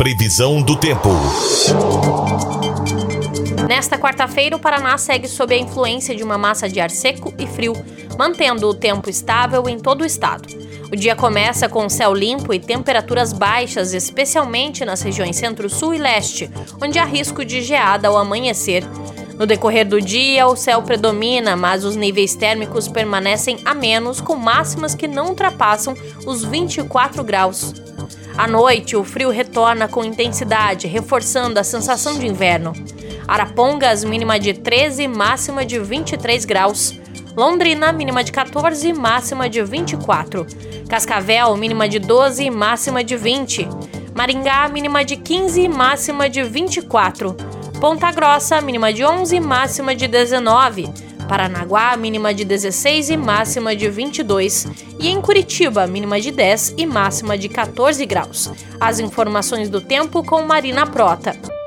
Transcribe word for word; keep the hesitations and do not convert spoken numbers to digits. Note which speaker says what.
Speaker 1: Previsão do tempo.
Speaker 2: Nesta quarta-feira, o Paraná segue sob a influência de uma massa de ar seco e frio, mantendo o tempo estável em todo o estado. O dia começa com céu limpo e temperaturas baixas, especialmente nas regiões centro-sul e leste, onde há risco de geada ao amanhecer. No decorrer do dia, o céu predomina, mas os níveis térmicos permanecem amenos, com máximas que não ultrapassam os vinte e quatro graus. À noite, o frio retorna com intensidade, reforçando a sensação de inverno. Arapongas, mínima de treze, máxima de vinte e três graus. Londrina, mínima de quatorze, máxima de vinte e quatro. Cascavel, mínima de doze, máxima de vinte. Maringá, mínima de quinze, máxima de vinte e quatro. Ponta Grossa, mínima de onze, máxima de dezenove. Paranaguá, mínima de dezesseis e máxima de vinte e dois. E em Curitiba, mínima de dez e máxima de quatorze graus. As informações do tempo com Marina Prota.